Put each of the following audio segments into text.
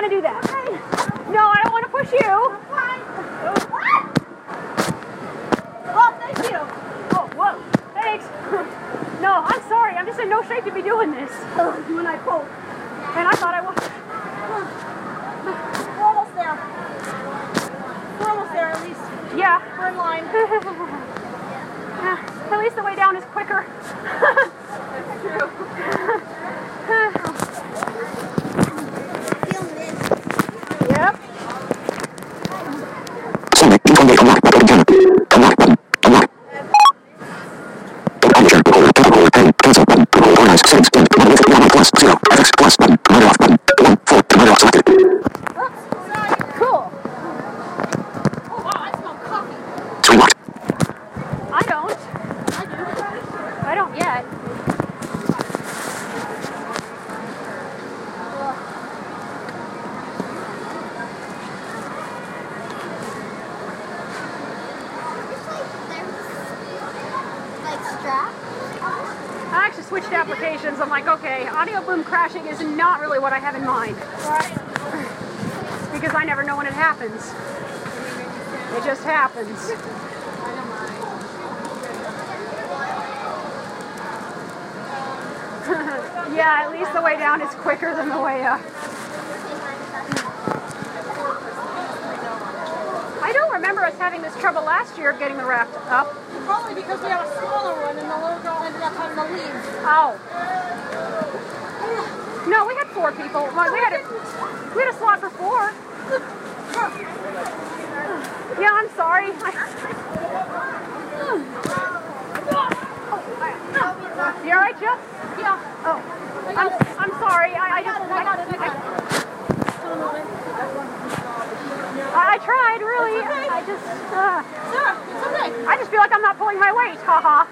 want to do that. No, I don't want to push you. Oh, thank you. Oh, whoa. Thanks. No, I'm sorry. I'm just in no shape to be doing this. When I pull. And I thought I was. We're almost there. We're almost there, at least. Yeah. We're in line. At least the way down is quicker. That's true. Yep. Cool. Oh, wow, I smell coffee. I don't. I don't yet. I actually switched applications. I'm like, okay, audio boom crashing is not really what I have in mind. Right. Because I never know when it happens. It just happens. Yeah, at least the way down is quicker than the way up. I don't remember us having this trouble last year of getting the raft up. Probably because we had a smaller one and the little girl ended up having to leave. Oh. No, we had 4 people. Well, we had a slot for 4. Yeah, I'm sorry. You alright, Jill? Yeah. Oh. I'm sorry. I tried, really. Okay. I just Sarah, it's okay. I just feel like I'm not pulling my weight. Haha.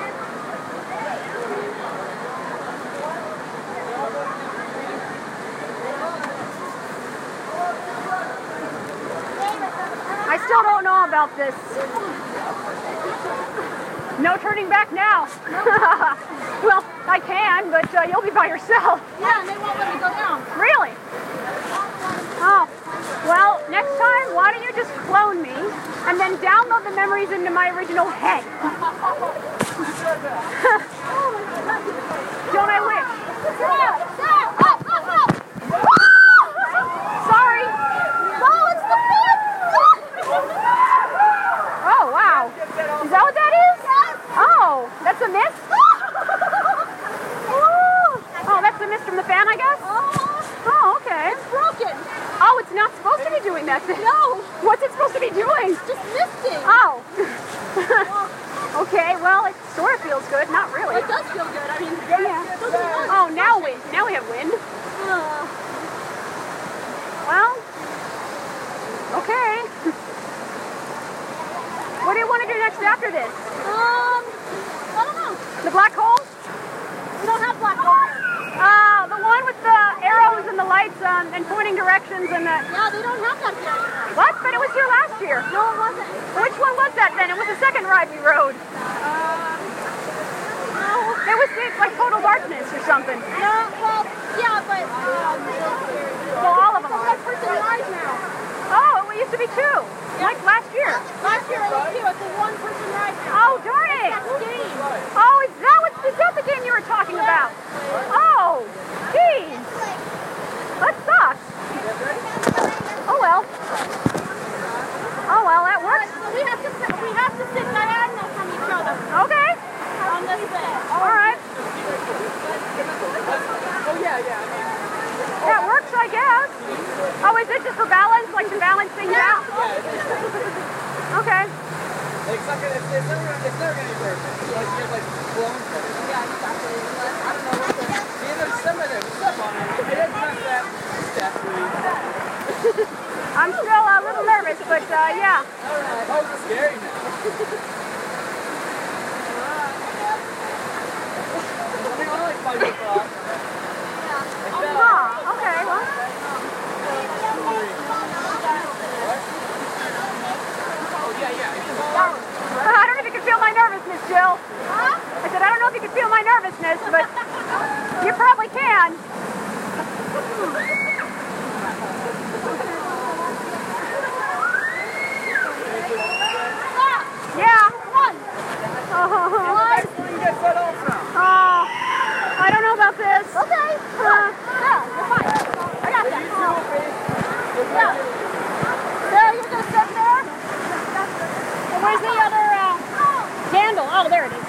I still don't know about this. No turning back now. Well, I can, but you'll be by yourself. Yeah, and they won't let me go down. Really? Oh. Well, next time, why don't you just clone me and then download the memories into my original head? Don't I wish? Sorry. Oh, it's the fun! Oh, wow. Is that what that is? Yes. Oh, that's a mist? Oh, that's the mist from the fan, I guess? Oh, okay. It's broken. Oh, it's not supposed to be doing that thing. No. What's it supposed to be doing? Just misting. Oh. Okay, well, it sort of feels good. Not really. It does feel good. I mean, Yeah. it doesn't hurt. Oh, now wind. Now we have wind. Well, okay. What do you want to do next after this? I don't know. The black hole? We don't have black holes. The one with the arrows and the lights and pointing directions and the... Yeah, they don't have that here. What? But it was here last year. No, it wasn't. Which one was that then? It was the second ride we rode. No. It was like Total Darkness or something. No, well, yeah, but Well, all of them it's a are. one-person ride now. Oh, it used to be 2. Like last year. Last year it was 2. It's a one-person ride now. Oh, darn it. That's the game. Oh, is that the game you were talking about? Oh, geez. That sucks. Oh, well. Oh, well, that works. So we have to sit diagonal from each other Okay. on this thing. All right. Oh, yeah. That works, I guess. Oh, is it just for balance? Like to balance things out? Okay. It's never gonna be perfect. Like you have like blown things. Yeah, exactly. I don't know what there's some of there's stuff on it. It's not that deathly. I'm still a little nervous, but yeah. Alright. Oh, it's scary now. Something on like 5 o'clock. Huh, okay, well. I don't know if you can feel my nervousness, Jill. Huh? I said, I don't know if you can feel my nervousness, but you probably can. Yeah, you're fine. I got that. Yeah. There, you're just sitting there. And where's the other candle? Oh, there it is.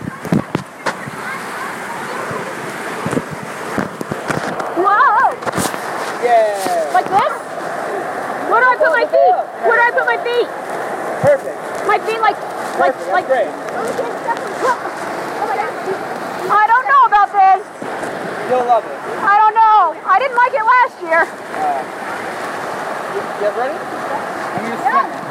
Whoa! Yeah. Like this? Where do I put my feet? Where do I put my feet? Perfect. My feet like Great. I don't know about this. You'll love it. I don't know. I didn't like it last year. You ready? I'm gonna spin it.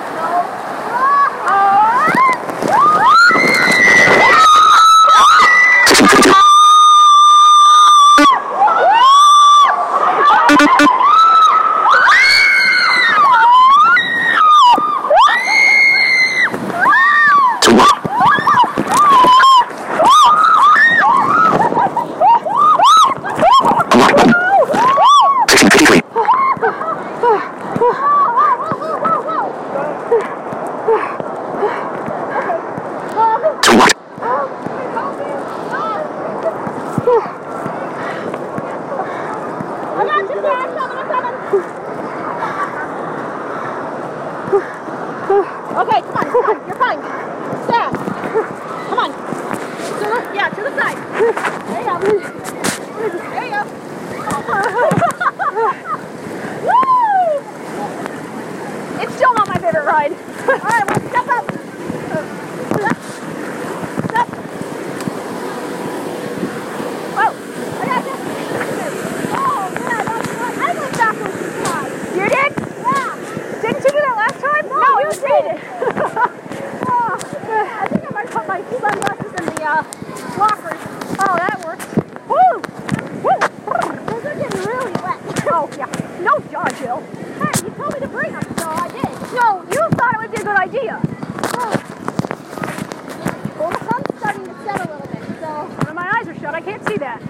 Okay, come on, you're fine. Stand. Come on. To the side. There you go. There you go. Woo! It's still not my favorite ride. All right, well, step up. Step. Oh, I got you. Oh, yeah, that's right. I went backwards this time. You did? Yeah. Didn't you do that last time? No, you did. I think I might put my sunglasses in the lockers. Oh, that works. Woo! Woo! Those are getting really wet. Oh, yeah. No, Jill. Hey, you told me to bring them, so I did. No, you thought it would be a good idea. Well, the sun's starting to set a little bit, so... Well, my eyes are shut. I can't see that.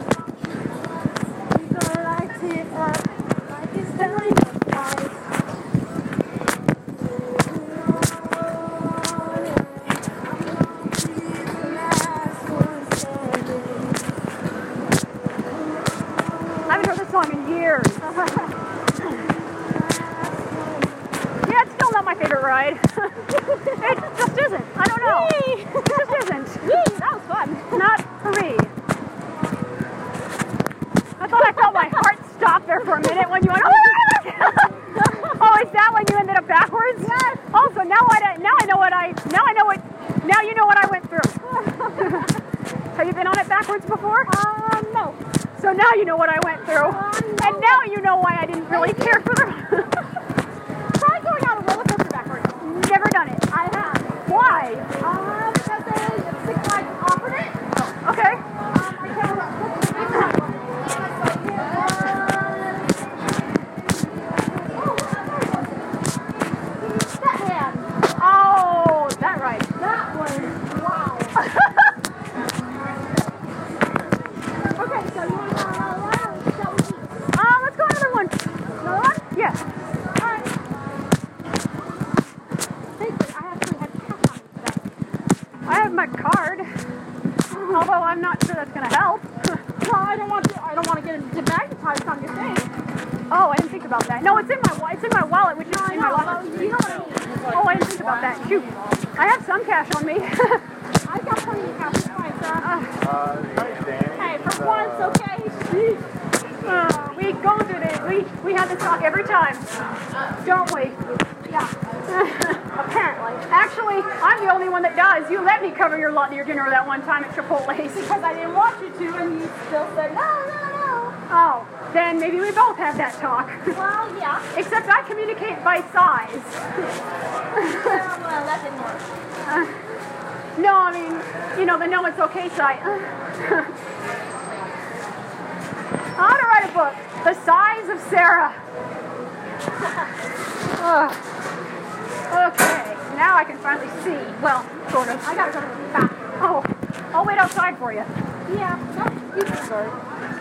I haven't heard this song in years. Yeah, it's still not my favorite ride. It just isn't. I don't know. It just isn't. That was fun. Not for me. I thought I felt my heart stop there for a minute when you went, oh, is that when you ended up backwards? Yes. Also, now you know what I went through. Have you been on it backwards before? No. So now you know what I went through. No. And now you know why I didn't really care for the... Try going on a roller coaster backwards. Never done it. I have. Why? Because Six Flags offered it. Oh, okay. I can't remember. That hand. Oh, that right. That one. Wow. Okay, so you want to go another one, or shall we eat? Let's go another one. Another one? Yeah. All right. Thankfully, I actually had cash on me today. I have my card, although I'm not sure that's going to help. Well, I don't want to get it demagnetized on your face. Oh, I didn't think about that. No, it's in my wallet, which is in my wallet. You know what I mean. Oh, I didn't think about that. Shoot. I have some cash on me. I've got plenty of cash. It's fine, sir. Hey, for once, okay? We go through this. We have this talk every time, don't we? Yeah. Apparently. Actually, I'm the only one that does. You let me cover your dinner that one time at Chipotle's. Because I didn't want you to, and you still said, no. Oh, then maybe we both had that talk. Well, yeah. Except I communicate by size. Well, that didn't work. No, I mean, the no it's okay side. I ought to write a book, The Size of Sarah. Okay, now I can finally see. Well, sort of. I gotta go to the bathroom. Oh, I'll wait outside for you. Yeah, you can go.